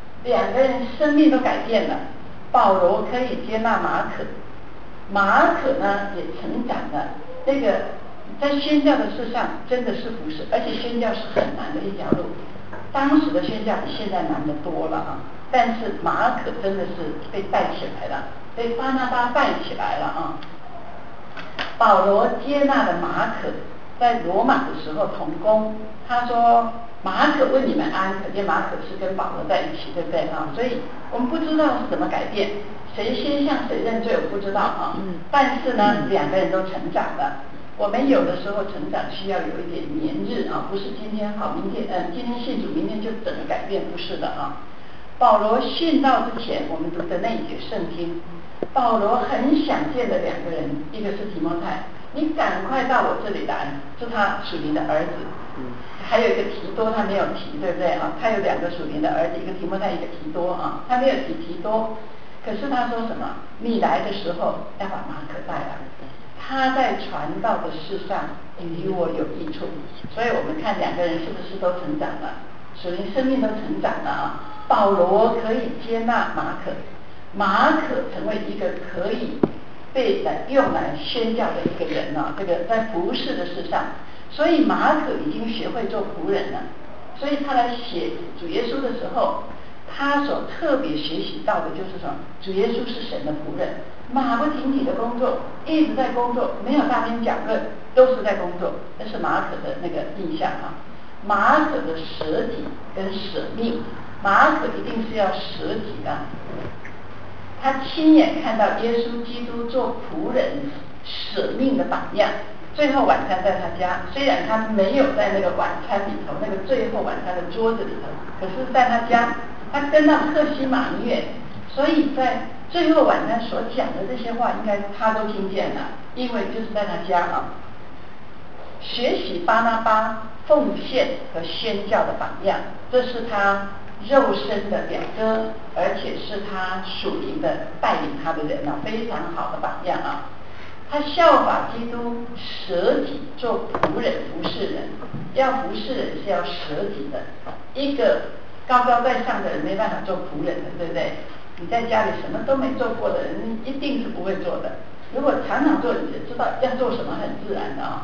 ，2个人生命都改变了。保罗可以接纳马可，马可呢也成长了。那个在宣教的事上真的是服侍，而且宣教是很难的一条路。当时的宣教比现在难得多了啊，但是马可真的是被带起来了，被巴拿巴带起来了啊。保罗接纳了马可。在罗马的时候同工，他说马可问你们安，可见马可是跟保罗在一起，对不对啊？所以我们不知道是怎么改变，谁先向谁认罪我不知道啊。但是呢，2个人都成长了。我们有的时候成长需要有一点年日啊，不是今天好，今天信主，明天就整个改变，不是的啊。保罗殉道之前，我们读的那一节圣经，保罗很想见的2个人，一个是提摩太。你赶快到我这里来，是他属灵的儿子。还有一个提多，他没有提，对不对啊？他有2个属灵的儿子，一个提摩太，一个提多啊。他没有提提多，可是他说什么？你来的时候要把马可带来，他在传道的事上与我有益处。所以我们看2个人是不是都成长了，属灵生命都成长了啊？保罗可以接纳马可，马可成为一个可以被用来宣教的一个人啊，这个在服事的事上，所以马可已经学会做仆人了。所以他来写主耶稣的时候，他所特别学习到的就是什么？主耶稣是神的仆人，马不停蹄的工作，一直在工作，没有大篇讲论，都是在工作。这是马可的那个印象啊。马可的舍己跟舍命，马可一定是要舍己的。他亲眼看到耶稣基督做仆人舍命的榜样。最后晚餐在他家，虽然他没有在那个晚餐里头，那个最后晚餐的桌子里头，可是在他家，他跟到客西马尼园，所以在最后晚餐所讲的这些话，应该他都听见了，因为就是在他家啊。学习巴拿巴奉献和宣教的榜样，这是他肉身的表哥，而且是他属灵的带领他的人啊，非常好的榜样啊。他效法基督，舍己做仆人服侍人。要服侍人是要舍己的，一个高高在上的人没办法做仆人的，对不对？你在家里什么都没做过的人，一定是不会做的。如果常常做，你就知道要做什么很自然的啊。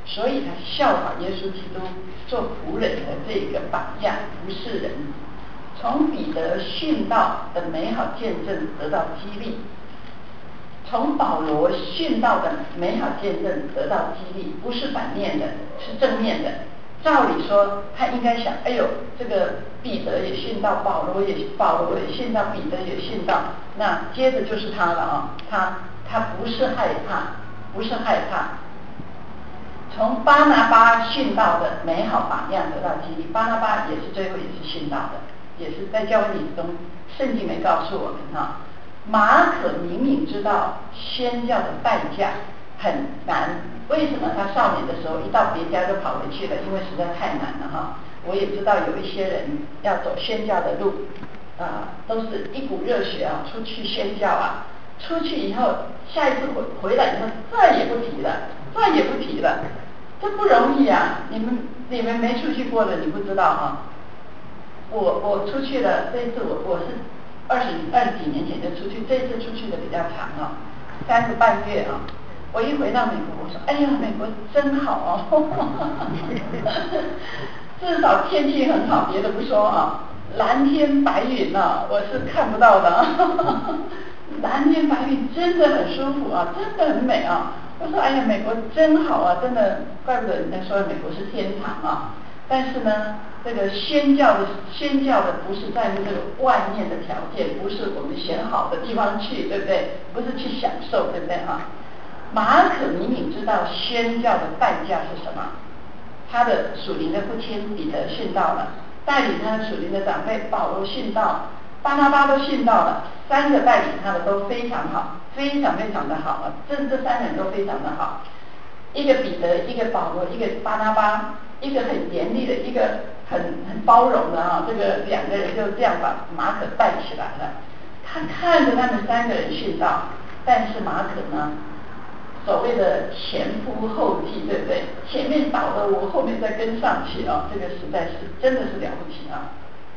所以他效法耶稣基督做仆人的这个榜样，服侍人。从彼得殉道的美好见证得到激励，从保罗殉道的美好见证得到激励，不是反面的，是正面的。照理说，他应该想，哎呦，这个彼得也殉道，保罗也殉道，彼得也殉道，那接着就是他了啊、他不是害怕。从巴拿巴殉道的美好榜样得到激励，巴拿巴也是最后也是殉道的，也是在教会历史中，圣经没告诉我们哈。马可明明知道宣教的代价很难，为什么他少年的时候一到别家就跑回去了？因为实在太难了哈。我也知道有一些人要走宣教的路都是一股热血啊，出去宣教啊，出去以后下一次回来以后再也不提了，这不容易啊！你们没出去过的，你不知道啊。我出去了，这一次我是二十几年前就出去，这一次出去的比较长啊，3个半月啊。我一回到美国，我说：“哎呀，美国真好哦，至少天气很好，别的不说啊，蓝天白云啊，我是看不到的啊，蓝天白云真的很舒服啊，真的很美啊。”我说：“哎呀，美国真好啊，真的，怪不得人家说美国是天堂啊。”但是呢，这个宣教的不是在于这个外面的条件，不是我们选好的地方去，对不对？不是去享受，对不对啊？马可明明知道宣教的代价是什么，他的属灵的父亲彼得殉道了，带领他属灵的长辈保罗殉道，巴拿巴都殉道了，3个带领他的都非常好，非常的好啊，这3个人都非常的好，一个彼得，一个保罗，一个巴拿巴，一个很严厉的，一个很包容的啊，这个2个人就这样把马可带起来了。他看着他们3个人殉道，但是马可呢，所谓的前仆后继，对不对？前面倒了我，后面再跟上去啊，这个实在是真的是了不起啊！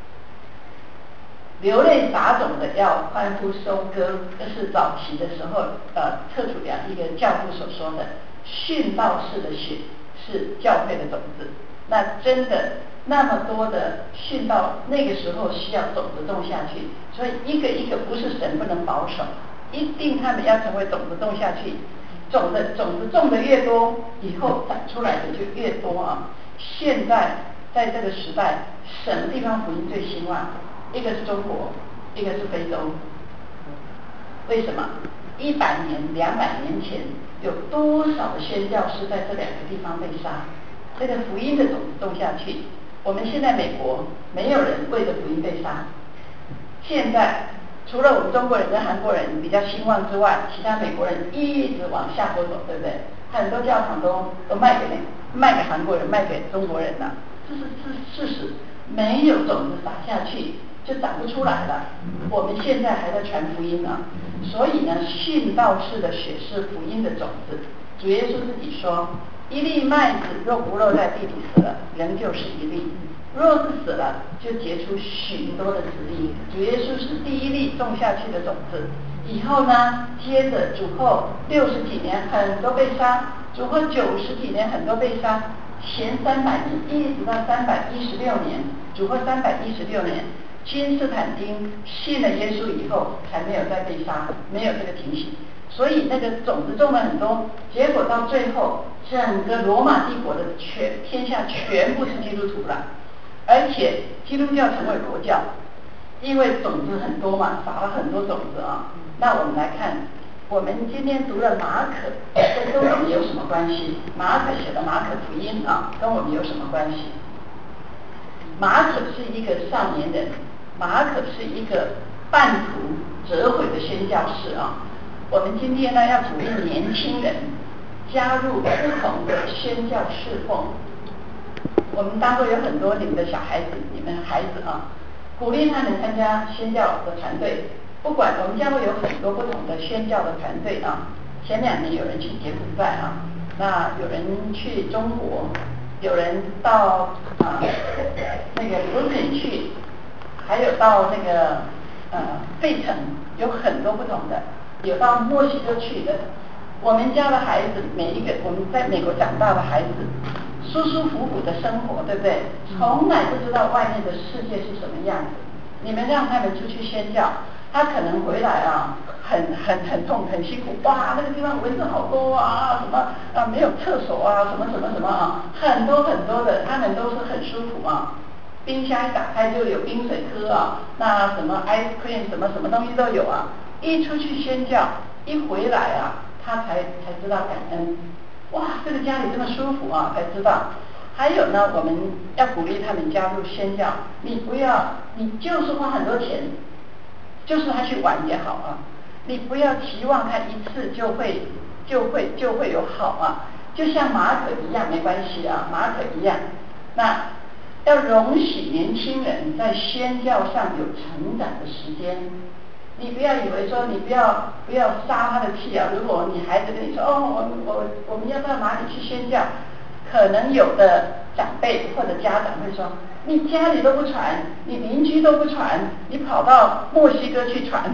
流泪撒种的要欢呼收割，这是早期的时候测主良一个教父所说的，殉道式的血是教会的种子。那真的那么多的殉道，那个时候需要种子种下去，所以一个一个不是神不能保守，一定他们要成为种子种下去，种子种的越多，以后长出来的就越多啊！现在在这个时代，什么地方福音最兴旺？一个是中国，一个是非洲。为什么？100年、200年前有多少的宣教士在这2个地方被杀？这个福音的种子种下去，我们现在美国没有人为着福音被杀。现在除了我们中国人跟韩国人比较兴旺之外，其他美国人一直往下坡走，对不对？很多教堂都卖给韩国人，卖给中国人了，这是事实。没有种子撒下去，就长不出来了。我们现在还在传福音呢，所以呢，殉道式的血是福音的种子。主耶稣自己说，一粒麦子若不落在地里死了，仍旧是一粒；若是死了，就结出许多的子粒。主耶稣是第一粒种下去的种子。以后呢，接着主后60几年很多被杀，主后90几年很多被杀，前300年一直到316年，主后316年，君士坦丁信了耶稣以后，才没有再被杀，没有这个情形。所以那个种子种了很多，结果到最后，整个罗马帝国的天下全部是基督徒了，而且基督教成为国教，因为种子很多嘛，撒了很多种子啊。那我们来看，我们今天读了马可，这跟我们有什么关系？马可写的马可福音啊，跟我们有什么关系？马可是一个少年人，马可是一个半途折悔的宣教士啊。我们今天呢，要鼓励年轻人加入不同的宣教侍奉。我们当中有很多你们的小孩子，你们孩子啊，鼓励他们参加宣教的团队。不管我们将会有很多不同的宣教的团队啊。前2年有人去柬埔寨啊，那有人去中国，有人到那个卢肯去，还有到那个费城，有很多不同的，有到墨西哥去的。 我们家的孩子，每一个我们在美国长大的孩子，舒舒服服的生活，对不对？从来不知道外面的世界是什么样子。你们让他们出去宣教，他可能回来啊，很痛很辛苦，哇，那个地方蚊子好多啊，什么啊没有厕所啊，什么什么什么啊，很多很多的，他们都是很舒服啊。冰箱一打开就有冰水喝啊，那什么 ice cream 什么什么东西都有啊。一出去宣教，一回来啊，他才知道感恩。哇，这个家里这么舒服啊，才知道。还有呢，我们要鼓励他们加入宣教，你就是花很多钱，就是他去玩也好啊，你不要期望他一次就会有好啊，就像马可一样没关系啊，马可一样，那要容许年轻人在宣教上有成长的时间。你不要以为说你不要杀他的气啊！如果你孩子跟你说哦，我们要到哪里去宣教，可能有的长辈或者家长会说，你家里都不传，你邻居都不传，你跑到墨西哥去传，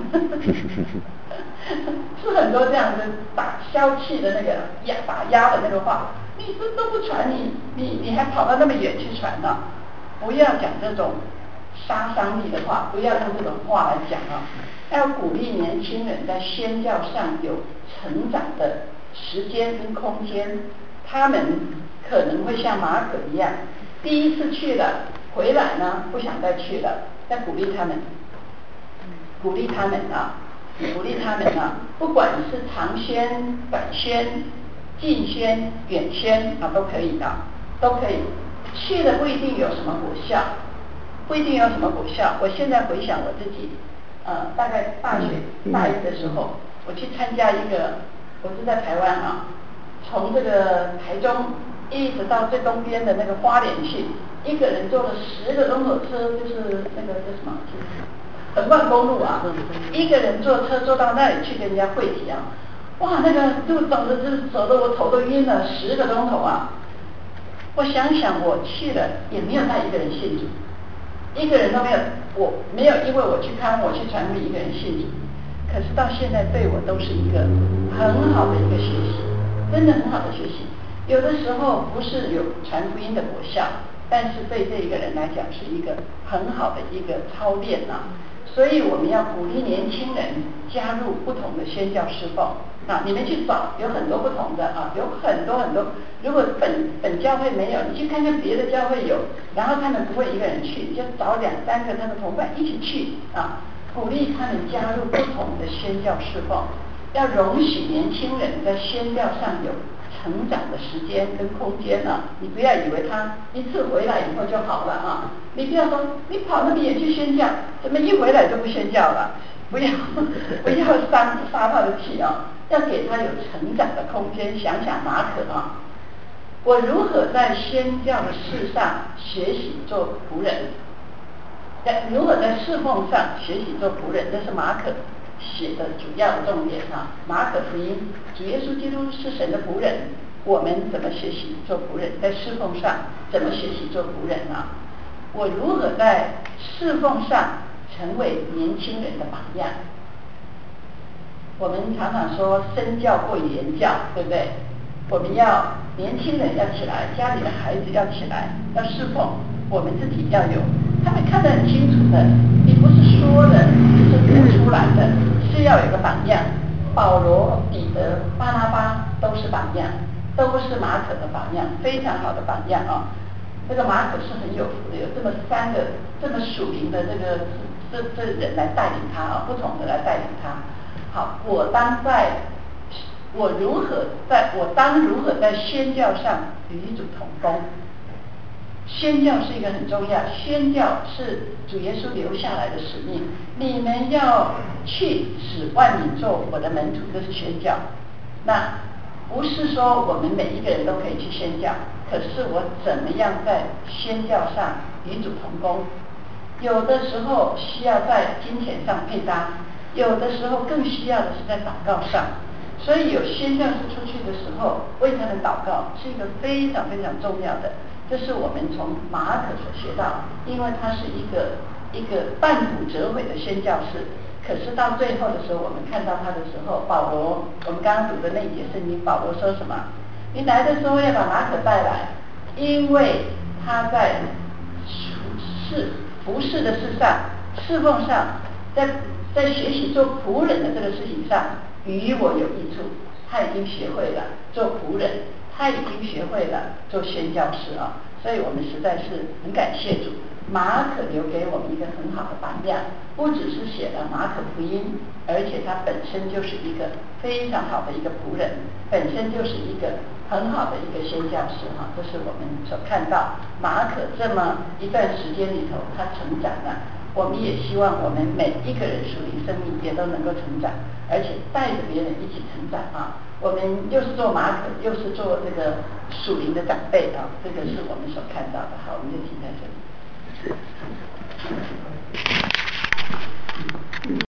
是很多这样的打消气的那个打压的那个话，你这都不传，你还跑到那么远去传呢？不要讲这种杀伤力的话，不要用这种话来讲啊！要鼓励年轻人在宣教上有成长的时间跟空间。他们可能会像马可一样，第一次去了，回来呢不想再去了。要鼓励他们，鼓励他们啊，不管是长宣、短宣、近宣、远宣啊，都可以的，都可以。去了不一定有什么果效，不一定有什么果效。我现在回想我自己，大概大学大一的时候，我去参加一个，我是在台湾啊，从这个台中一直到最东边的那个花莲去，一个人坐了10个钟头车，就是那个叫什么，横贯公路啊，一个人坐车坐到那里去跟人家会体啊，哇，那个路走得我头都晕了，10个钟头啊。我想想，我去了也没有带一个人信主，一个人都没有，我没有因为我去看我去传福音一个人信主，可是到现在对我都是一个很好的一个学习，真的很好的学习。有的时候不是有传福音的果效，但是对这一个人来讲是一个很好的一个操练啊。所以我们要鼓励年轻人加入不同的宣教侍奉啊，你们去找，有很多不同的啊，有很多很多。如果本教会没有，你去看看别的教会有，然后他们不会一个人去，你就找2、3个他的同伴一起去啊，鼓励他们加入不同的宣教侍奉，要容许年轻人在宣教上有成长的时间跟空间啊，你不要以为他一次回来以后就好了啊，你不要说你跑那么远去宣教，怎么一回来就不宣教了？不要杀他的气啊，要给他有成长的空间。想想马可啊，我如何在宣教的事上学习做仆人，如何在侍奉上学习做仆人，这是马可写的主要的重点啊。马可福音，主耶稣基督是神的仆人，我们怎么学习做仆人？在侍奉上怎么学习做仆人啊？我如何在侍奉上成为年轻人的榜样？我们常常说身教过于言教，对不对？我们要年轻人要起来，家里的孩子要起来，要侍奉，我们自己要有，他们看得很清楚的，你不是说的，你是活出来的，是要有个榜样。保罗、彼得、巴拿巴都是榜样，都是马可的榜样，非常好的榜样啊。这个马可是很有福的，有这么3个这么属灵的这人来带领他啊，不同的来带领他。好，我当如何在宣教上与主同工？宣教是一个很重要，宣教是主耶稣留下来的使命。你们要去使万民做我的门徒，这是宣教。那不是说我们每一个人都可以去宣教，可是我怎么样在宣教上与主同工？有的时候需要在金钱上配搭，有的时候更需要的是在祷告上。所以有宣教士出去的时候，为他们祷告是一个非常非常重要的。这是我们从马可所学到，因为他是一个半途折回的宣教士， 可是到最后的时候，我们看到他的时候，保罗，我们刚刚读的那一节圣经，保罗说什么？你来的时候要把马可带来，因为他在服侍的事上、侍奉上，在学习做仆人的这个事情上，与我有益处。他已经学会了做仆人，他已经学会了做宣教师啊，所以我们实在是很感谢主。马可留给我们一个很好的榜样，不只是写了马可福音，而且他本身就是一个非常好的一个仆人，本身就是一个很好的一个宣教师哈，这是我们所看到马可这么一段时间里头他成长了。我们也希望我们每一个人属灵生命也都能够成长，而且带着别人一起成长啊。我们又是做马可，又是做这个属灵的长辈啊，这个是我们所看到的。好，我们就停在这里。